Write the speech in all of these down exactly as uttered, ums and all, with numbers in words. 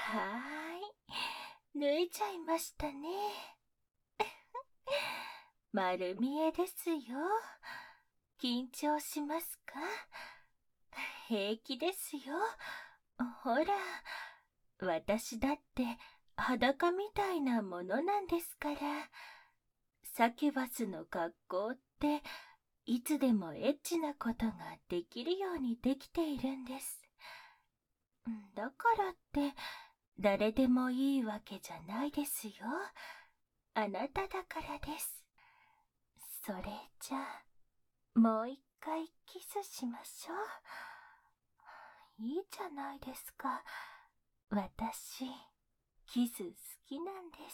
はーい、脱いじゃいましたね。丸見えですよ。緊張しますか？平気ですよ。ほら、私だって裸みたいなものなんですから。サキュバスの格好っていつでもエッチなことができるようにできているんです。だからって誰でもいいわけじゃないですよ。あなただからです。それじゃあもう一回キスしましょう。いいじゃないですか。私キス好きなんです。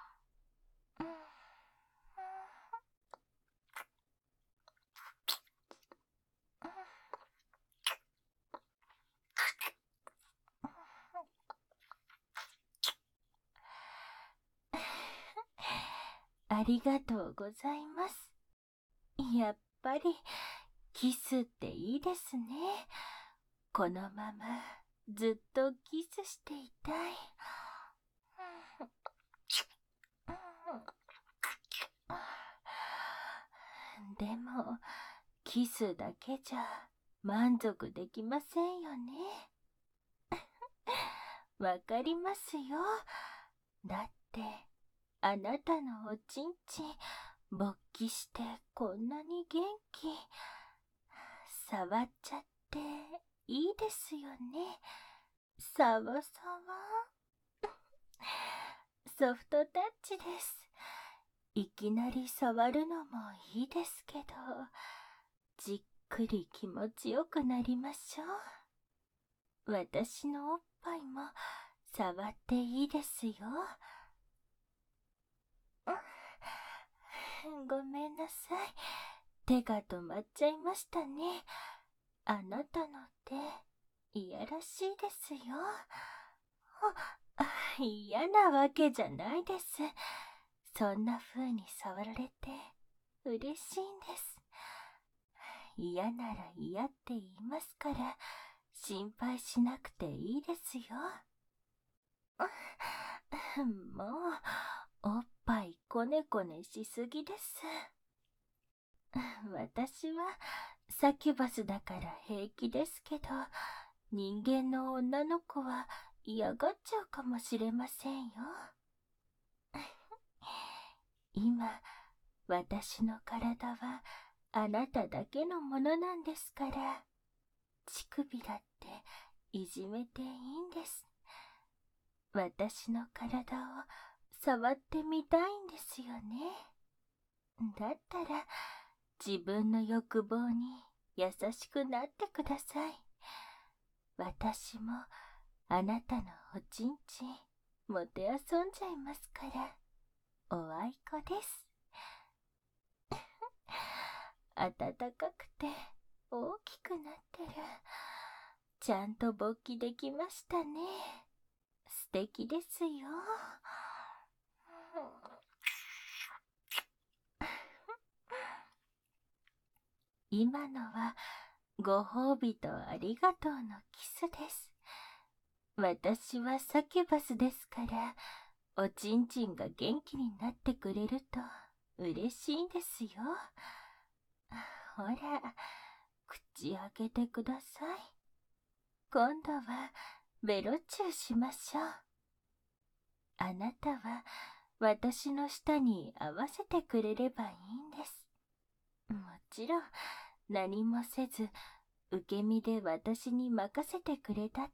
ありがとうございます。やっぱりキスっていいですね。このままずっとキスしていたい。でもキスだけじゃ満足できませんよね。わかりますよ。だってあなたのおちんちん勃起してこんなに元気。触っちゃっていいですよね。さわさわ。ソフトタッチです。いきなり触るのもいいですけど、じっくり気持ちよくなりましょう。私のおっぱいも触っていいですよ。ごめんなさい。手が止まっちゃいましたね。あなたの手、いやらしいですよ。嫌なわけじゃないです。そんな風に触られて嬉しいんです。嫌なら嫌って言いますから、心配しなくていいですよ。もう、おっぱいこねこねしすぎです。私はサキュバスだから平気ですけど、人間の女の子は嫌がっちゃうかもしれませんよ。今、私の体はあなただけのものなんですから、乳首だっていじめていいんです。私の体を触ってみたいんですよね。だったら自分の欲望に優しくなってください。私もあなたのおちんちんもてあそんじゃいますから、おあいこです。暖かくて大きくなってる。ちゃんと勃起できましたね。素敵ですよ。今のはご褒美とありがとうのキスです。私はサキュバスですから、おちんちんが元気になってくれると嬉しいんですよ。ほら、口開けてください。今度はベロチューしましょう。あなたは私の舌に合わせてくれればいいんです。もちろん何もせず受け身で私に任せてくれたって。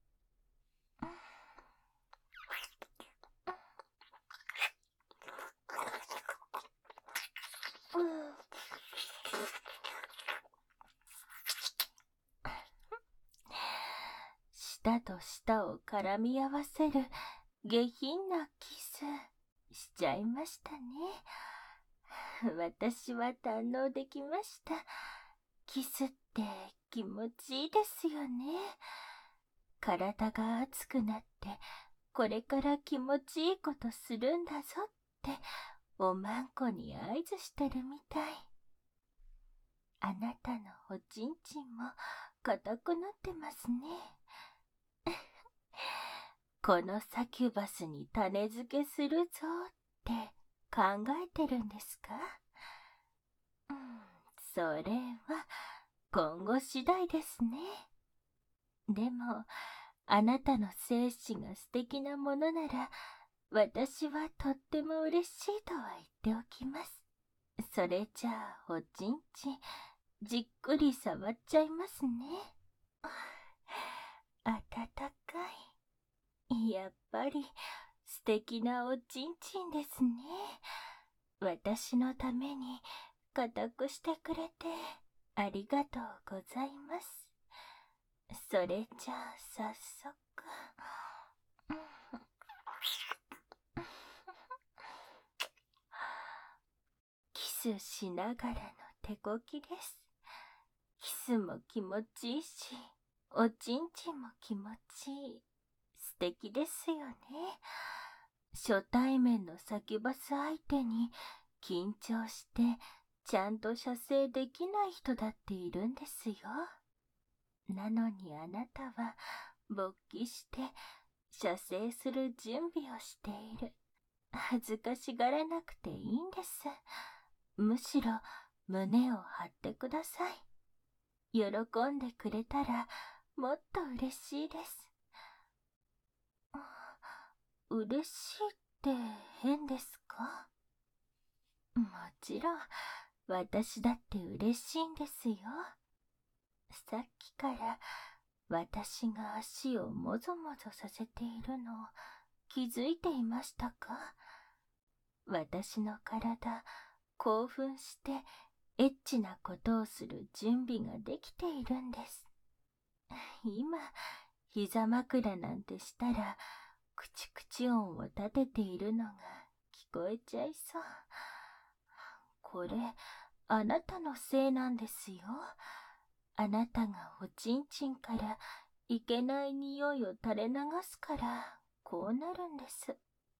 舌と舌を絡み合わせる下品なキスしちゃいましたね。私は堪能できました。キスって気持ちいいですよね。体が熱くなってこれから気持ちいいことするんだぞっておまんこに合図してるみたい。あなたのおちんちんも硬くなってますね。 このサキュバスに種付けするぞって考えてるんですか？うん、それは今後次第ですね。でも、あなたの精子が素敵なものなら、私はとっても嬉しいとは言っておきます。それじゃあ、おちんちん、じっくり触っちゃいますね。あたたかい。やっぱり、素敵なおちんちんですね。私のために、固くしてくれて、ありがとうございます。それじゃあ、早速。キスしながらの手こきです。キスも気持ちいいし、おちんちんも気持ちいい。素敵ですよね。初対面のサキュバス相手に緊張してちゃんと射精できない人だっているんですよ。なのにあなたは勃起して射精する準備をしている。恥ずかしがらなくていいんです。むしろ胸を張ってください。喜んでくれたらもっと嬉しいです。嬉しいって変ですか？もちろん私だって嬉しいんですよ。さっきから私が足をもぞもぞさせているのを気づいていましたか？私の体、興奮してエッチなことをする準備ができているんです。今、膝枕なんてしたら、クチクチ音を立てているのが聞こえちゃいそう。これ、あなたのせいなんですよ。あなたがおちんちんからいけない匂いを垂れ流すから、こうなるんです。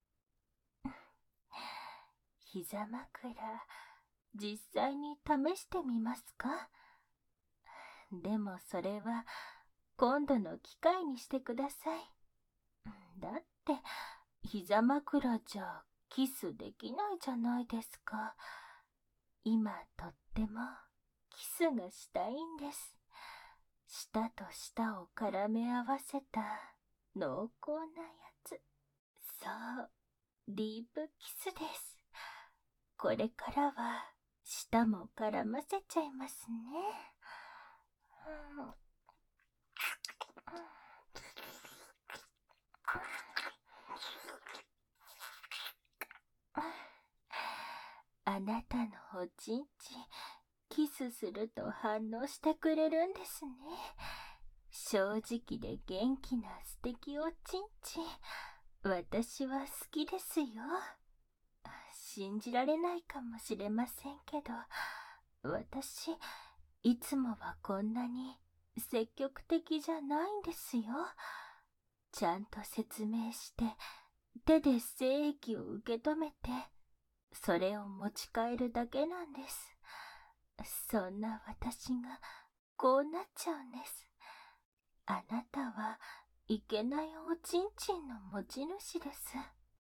膝枕、実際に試してみますか？でもそれは今度の機会にしてください。だって膝枕じゃキスできないじゃないですか。今とってもキスがしたいんです。舌と舌を絡め合わせた濃厚なやつ。そう、ディープキスです。これからは舌も絡ませちゃいますね。あなたのおちんちん、キスすると反応してくれるんですね。正直で元気な素敵おちんちん、私は好きですよ。信じられないかもしれませんけど、私、いつもはこんなに積極的じゃないんですよ。ちゃんと説明して、手で精液を受け止めて、それを持ち帰るだけなんです。そんな私がこうなっちゃうんです。あなたはいけないおちんちんの持ち主です。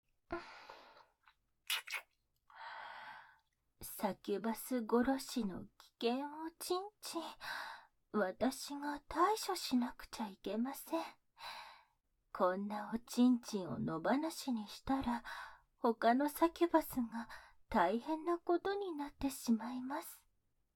サキュバス殺しの危険おちんちん、私が対処しなくちゃいけません。こんなおちんちんを野放しにしたら、他のサキュバスが大変なことになってしまいます。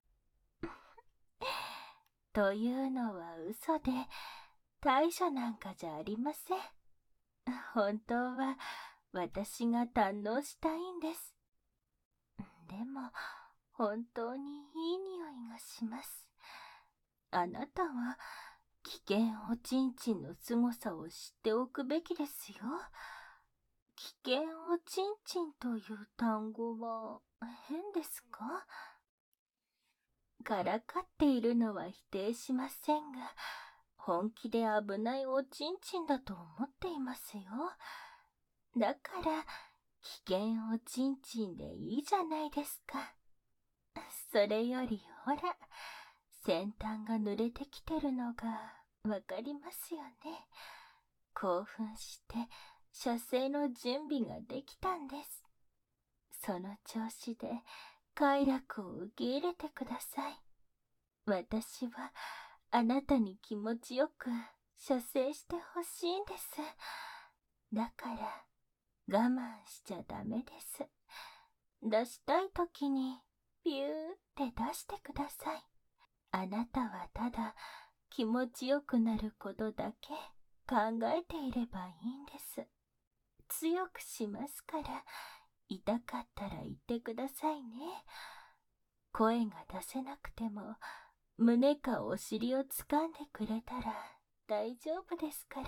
というのは嘘で、対処なんかじゃありません。本当は私が堪能したいんです。でも、本当にいい匂いがします。あなたは危険おちんちんの凄さを知っておくべきですよ。危険おちんちんという単語は変ですか？からかっているのは否定しませんが、本気で危ないおちんちんだと思っていますよ。だから、危険おちんちんでいいじゃないですか。それよりほら、先端が濡れてきてるのがわかりますよね。 興奮して射精の準備ができたんです。その調子で快楽を受け入れてください。私はあなたに気持ちよく射精してほしいんです。だから我慢しちゃダメです。出したいときにピューって出してください。あなたはただ気持ちよくなることだけ考えていればいいんです。強くしますから、痛かったら言ってくださいね。声が出せなくても、胸かお尻を掴んでくれたら大丈夫ですから。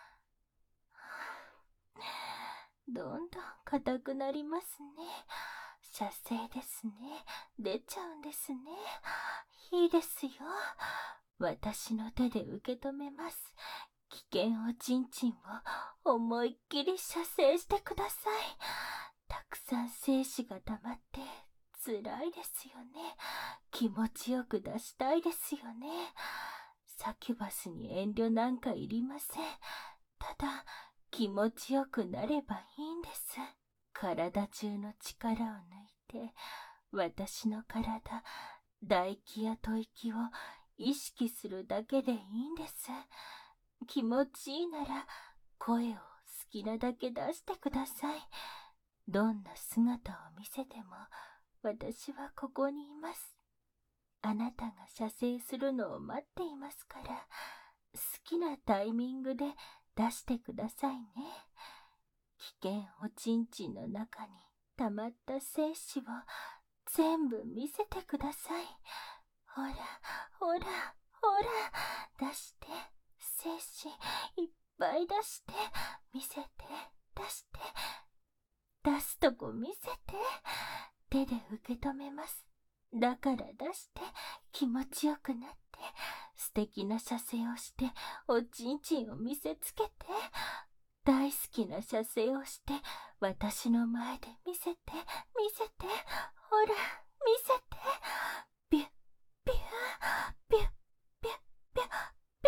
どんどん硬くなりますね。射精ですね。出ちゃうんですね。いいですよ。私の手で受け止めます。危険おちんちんを思いっきり射精してください。たくさん精子が溜まって辛いですよね。気持ちよく出したいですよね。サキュバスに遠慮なんかいりません。ただ気持ちよくなればいいんです。体中の力を抜いて、私の体、唾液や吐息を意識するだけでいいんです。気持ちいいなら声を好きなだけ出してください。どんな姿を見せても私はここにいます。あなたが射精するのを待っていますから、好きなタイミングで出してくださいね。危険おちんちんの中に溜まった精子を全部見せてください。ほら、ほら、ほら、出して、精子いっぱい出して、見せて、出して、出すとこ見せて、手で受け止めます。だから出して、気持ちよくなって、素敵な射精をして、おちんちんを見せつけて、大好きな射精をして、私の前で見せて、見せて、ほら、見せて、ビュッ、ビュー、ビュッ、ビュッ、ビュッ、ビュー。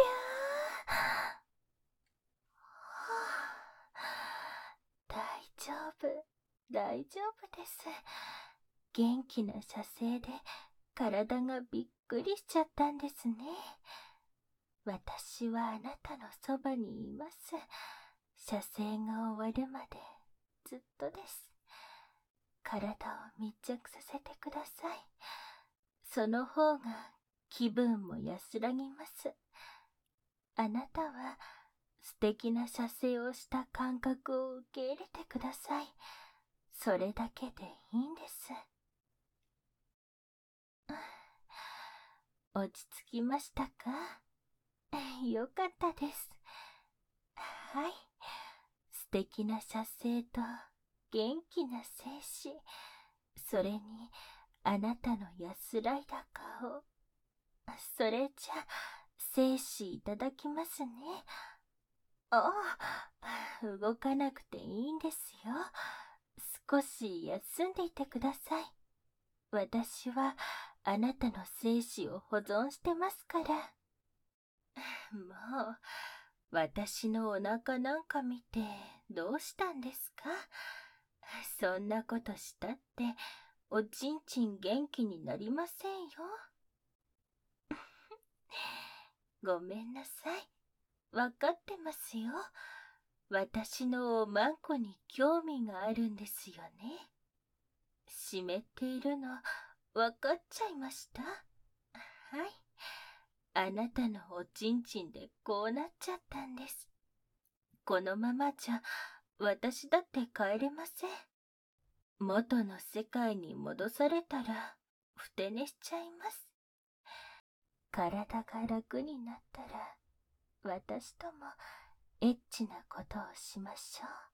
大丈夫、大丈夫です。元気な射精で体がびっくりしちゃったんですね。私はあなたのそばにいます。射精が終わるまでずっとです。体を密着させてください。その方が気分も安らぎます。あなたは素敵な射精をした感覚を受け入れてください。それだけでいいんです。落ち着きましたか？よかったです。はい。素敵な射精と元気な精子、それにあなたの安らいだ顔。それじゃ、精子いただきますね。ああ、動かなくていいんですよ。少し休んでいてください。私はあなたの精子を保存してますから。もう、私のお腹なんか見てどうしたんですか？そんなことしたっておちんちん元気になりませんよ。ごめんなさい。わかってますよ。私のおまんこに興味があるんですよね。湿っているのわかっちゃいました。はい。あなたのおちんちんでこうなっちゃったんです。このままじゃ私だって帰れません。元の世界に戻されたらふて寝しちゃいます。体が楽になったら私ともエッチなことをしましょう。